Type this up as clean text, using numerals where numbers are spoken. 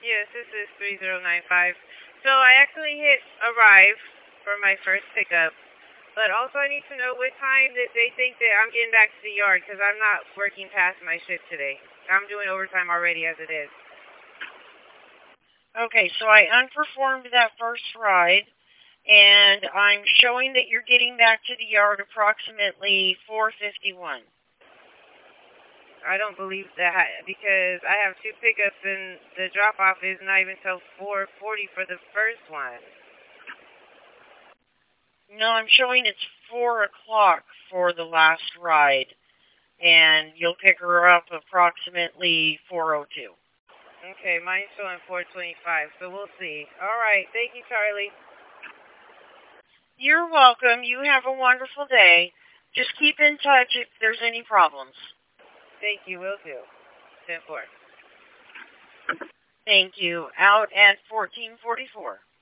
Yes, this is 3095. So I actually hit arrive for my first pickup, but also I need to know what time that they think that I'm getting back to the yard because I'm not working past my shift today. I'm doing overtime already as it is. Okay, so I unperformed that first ride, and I'm showing that you're getting back to the yard approximately 4:51. I don't believe that because I have two pickups and the drop-off is not even till 4:40 for the first one. No, I'm showing it's 4 o'clock for the last ride, and you'll pick her up approximately 4:02. Okay, mine's showing 4:25, so we'll see. All right, thank you, Charlie. You're welcome. You have a wonderful day. Just keep in touch if there's any problems. Thank you, will do. 10-4. Thank you. Out at 1444.